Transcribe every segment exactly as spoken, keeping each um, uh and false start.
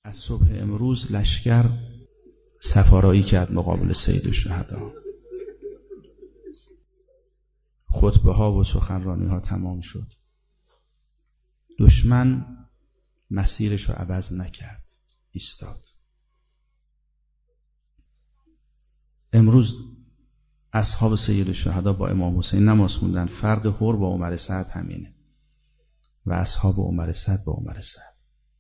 از صبح امروز لشکر سفارایی کرد مقابل سید الشهدا. خطبه ها و سخنرانی ها تمام شد. دشمن مسیرش رو عوض نکرد، ایستاد. امروز اصحاب سید الشهدا با امام حسین نماز خوندن. فرق حر با عمر سعد همینه و اصحاب عمر سعد با عمر سعد.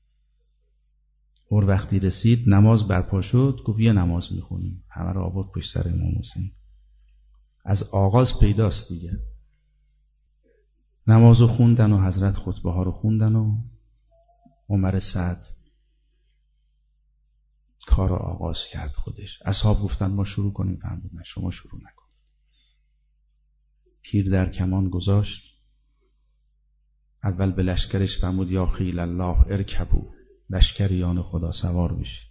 حر وقتی رسید نماز برپا شد، گفت یه نماز میخونیم. همه رو آورد پشت سر امام حسین. از آغاز پیداست دیگه. نمازو خوندن و حضرت خطبه ها رو خوندن و عمر سعد کار رو آغاز کرد خودش. اصحاب گفتن ما شروع کنیم، فرمود نه شما شروع نکن. تیر در کمان گذاشت. اول به لشکرش فرمود یا خیل الله ارکبو، لشکریان خدا سوار بشید.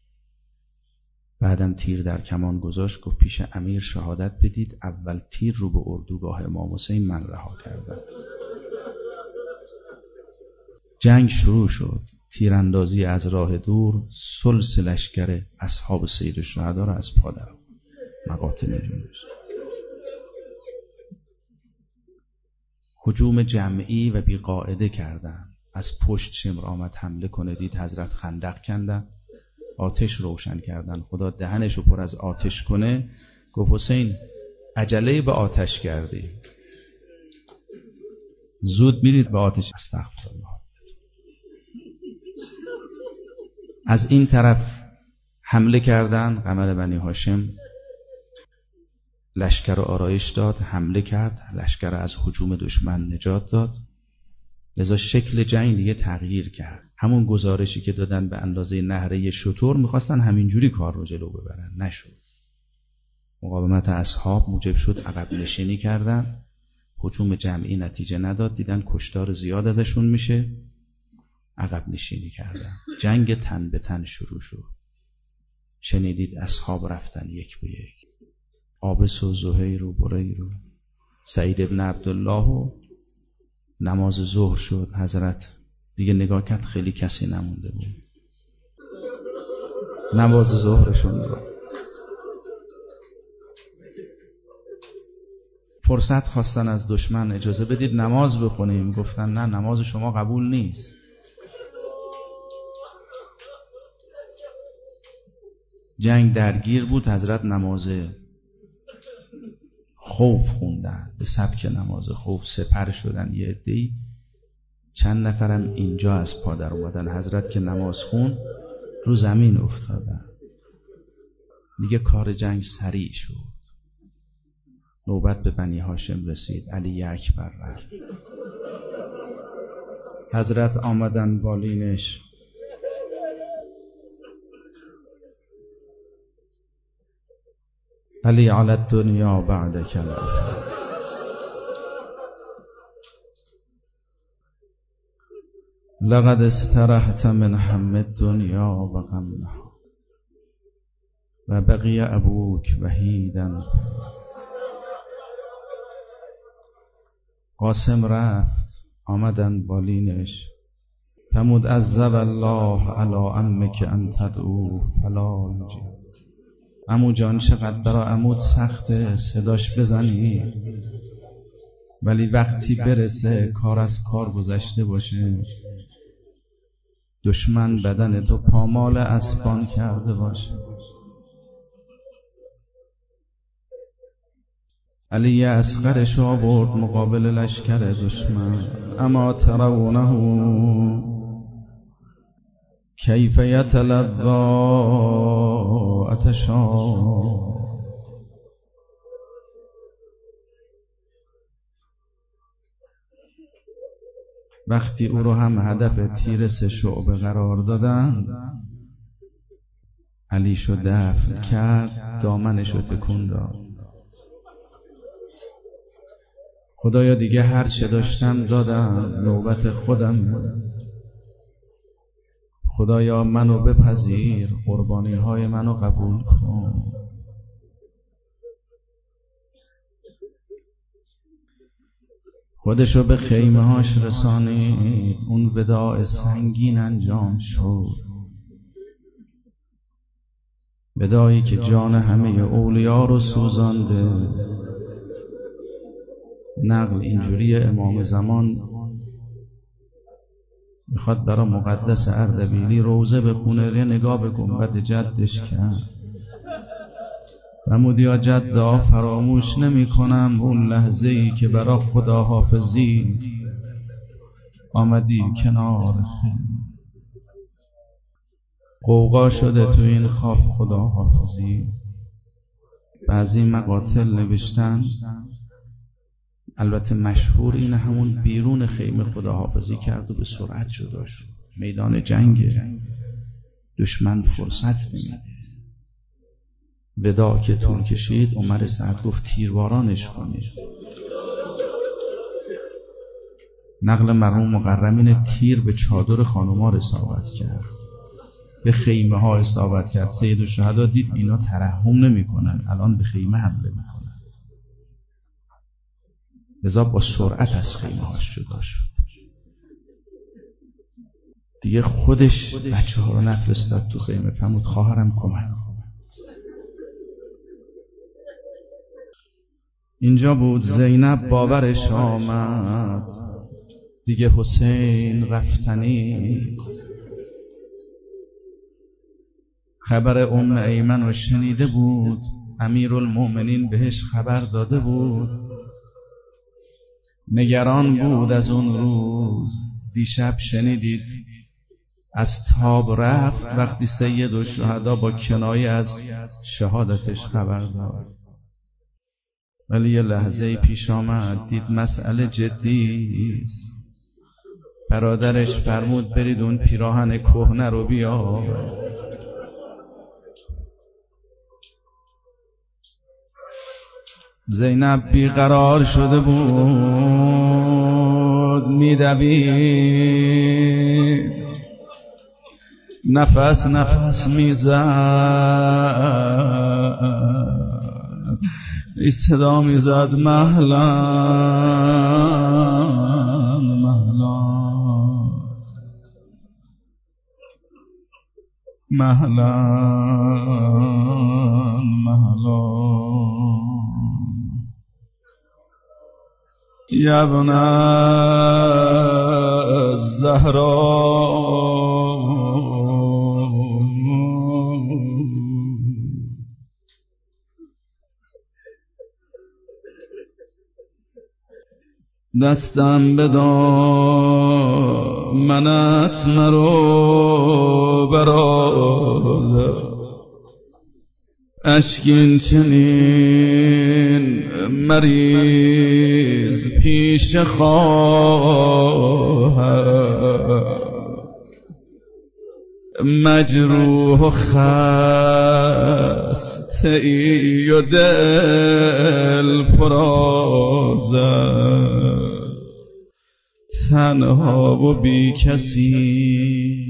بعدم تیر در کمان گذاشت، گفت پیش امیر شهادت بدید اول تیر رو به اردوگاه امام حسین من رها کردم. جنگ شروع شد. تیراندازی از راه دور ثلث لشکر اصحاب سید الشهدا را از پا درآورد. مقاتل جنبش. هجوم جمعی و بی قاعده کردن. از پشت شمر آمد حمله کنه، دید حضرت خندق کندن، آتش روشن کردن. خدا دهنشو پر از آتش کنه، گفت حسین عجله به آتش کردی، زود میرید به آتش. استغفرالله. از این طرف حمله کردن. قمر بنی هاشم لشکر رو آرایش داد، حمله کرد، لشکر از هجوم دشمن نجات داد. لذا شکل جنگ دیگه تغییر کرد. همون گزارشی که دادن به اندازه نهره شتر میخواستن همینجوری کار رو جلو ببرن، نشد. مقاومت اصحاب موجب شد عقب نشینی کردن. هجوم جمعی نتیجه نداد، دیدن کشتار زیاد ازشون میشه، عقب نشینی کردن. جنگ تن به تن شروع شد. شنیدید اصحاب رفتن یک به یک. عابس و زهیر و بریر و سعید ابن عبدالله و نماز ظهر شد. حضرت دیگه نگاه کرد خیلی کسی نمونده بود. نماز ظهرشون رو فرصت خواستن از دشمن اجازه بدید نماز بخونیم. گفتن نه، نماز شما قبول نیست. جنگ درگیر بود. حضرت نماز خوف خوندن، به سبک نماز خوف سپر شدن. یه عده‌ای چند نفرم اینجا از پا در اومدن. حضرت که نماز خون رو زمین افتادن. دیگه کار جنگ سریع شد. نوبت به بنی هاشم رسید. علی اکبر رفت. حضرت آمدن بالینش. علی علی الدنیا بعدک الآخرة. لقد استرحت من هم الدنیا و غمها و بقی ابوک وحیدا. قاسم رفت. آمدن بالینش. فرمود عذب الله علی عمک ان تدعوه فلا یجیب. عمو جان چقدر برای عمود سخته صداش بزنی، ولی وقتی برسه کار از کار گذشته باشه، دشمن بدن تو پامال اسبان کرده باشه. علی اصغرش آورد مقابل لشکر دشمن. اما ترونه کیف یتلظی عطشا. وقتی او رو هم هدف تیر سه شعبه قرار دادن، علی شو دفن کرد، دامنش رو تکون داد. خدایا دیگه هر چه داشتم دادم، نوبت خودم. خدایا منو بپذیر، قربانی های منو قبول کن. خودشو به خیمه هاش رسانید. اون وداع سنگین انجام شد. ودایی که جان همه اولیا رو سوزانده. نقل اینجوری امام زمان میخواد برای مقدس اردبیلی روزه بخونه، یه نگاه به گنبد جدش کرد. فرمود یا جدا فراموش نمی کنم اون لحظه ای که برای خداحافظی آمدی کنار خیلی قوقا شده تو این خواب خداحافظی. بعضی مقاتل نوشتن، البته مشهور اینه، همون بیرون خیمه خداحافظی کرد و به سرعت جدا شد. میدان جنگ، دشمن فرصت نمیده. ودا که طول کشید عمر سعد گفت تیربارانش کنید. نقل مرحوم مقرمین تیر به چادر خانوما اصابت کرد، به خیمه ها اصابت کرد. سید الشهدا دید اینا ترحم نمی کنن، الان به خیمه حمله می کنن، لذا با سرعت از خیمه هاش جدا شد. دیگه خودش بچه ها رو نفرستاد تو خیمه، فرمود خواهرم کمک. اینجا بود زینب باورش آمد دیگه حسین رفتنی. خبر ام ایمن رو شنیده بود، امیرالمومنین بهش خبر داده بود، نگران بود از اون روز. دیشب شنیدید از تاب رفت وقتی سید الشهدا با کنایه از شهادتش خبر داد. ولی یه لحظه پیش آمد دید مسئله جدی است. برادرش فرمود برید اون پیراهن کهنه رو بیا. زینب بیقرار شده بود، میدوید، نفس نفس میزد، ای صدا میزد مهلان مهلان مهلان مهلان یا ابن الزهرا. دستم به دامنت مرو برادر، اشکین چنین مریض پیش خواهد، مجروح و خسته ای و دل پرآزر، تنها و بی کسی.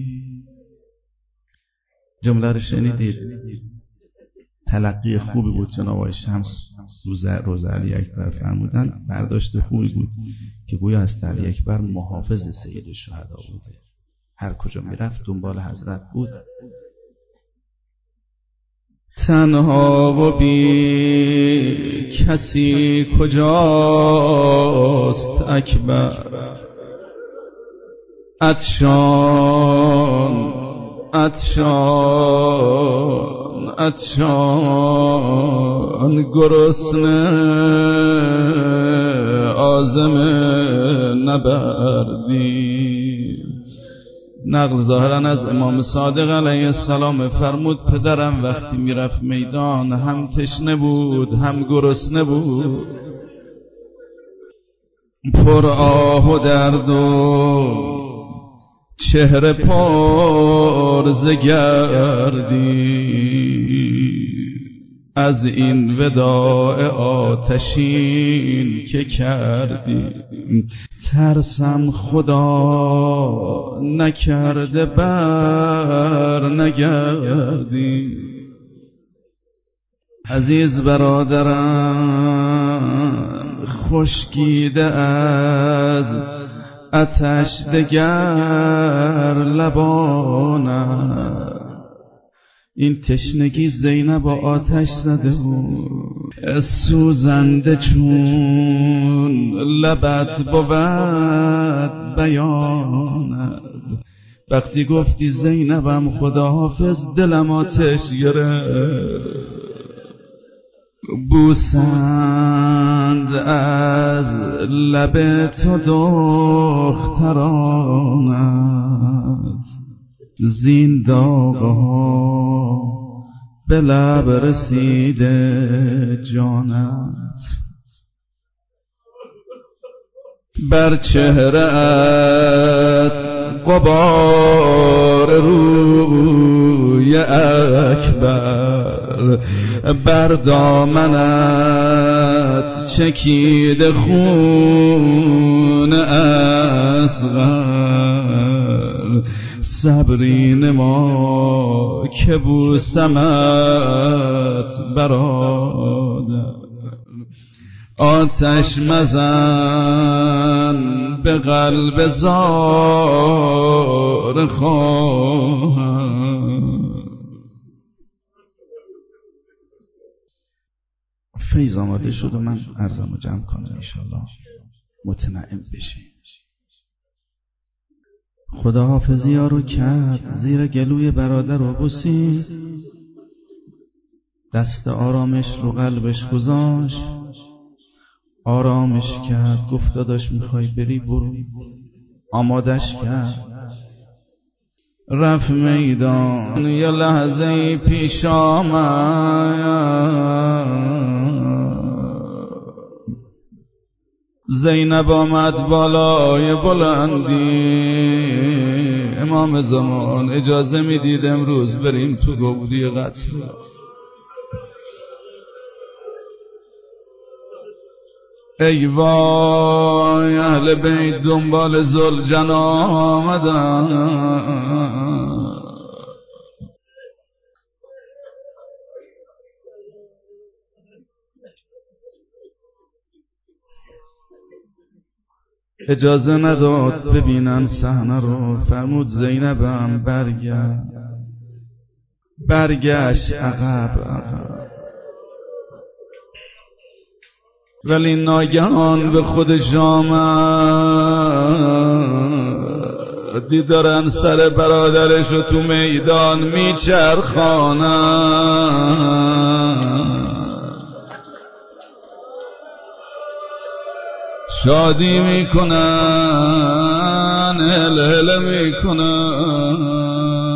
جمله رو شنیدید؟ تلقی خوبی بود جناب آقای شمس روز علی اکبر فرمودن، برداشت خوبی بود که گویا از علی اکبر محافظ سید الشهدا بوده، هر کجا میرفت دنبال حضرت بود. تنها و بی کسی کجاست اکبر، عطشان عطشان عطشان گرسنه عازم نبردی. نقل ظاهرا از امام صادق علیه السلام فرمود پدرم وقتی میرفت میدان هم تشنه بود هم گرسنه بود، پر آه و درد و چهره پر ز گردی، از این وداع آتشین که کردی. ترسم خدا نکرده بر نگردی. عزیز برادرم خشکیده از آتش دگر لبانم، این تشنگی زینب آتش زده بود، سوزنده چون لبت بود بیانت. وقتی گفتی زینبم خداحافظ دلم آتش گرفت. بوسند از لب تو دخترانت، زین داغها به لب رسیده جانت. بر چهره‌ات غبار روی اکبر، بر دامنت چکید خون اصغر. صبرین ما که بوسمت برادر، آتش مزن به قلب زار خواهم. فیض آماده شد و من عرضمو جمع کنم انشالله متنعم بشی. خدا حافظی ها رو کرد، زیر گلوی برادر رو بوسید، دست آرامش رو قلبش گذاشت، آرامش کرد، گفت داداش میخوای بری برو، آمادش کرد، رفت میدان. یه لحظه پیش آمد، زینب آمد بالای بلندی. امام زمان اجازه میدید امروز بریم تو گودی قتل. ای وای اهل بیت دنبال ذوالجلال آمدن. اجازه نداد ببینن صحنه رو، فرمود زینبم برگشت، برگشت عقب عقب. ولی ناگهان به خودش آمد، دیدارن سر برادرش رو تو میدان میچرخانن، شادی میکنن، هل هل میکنن.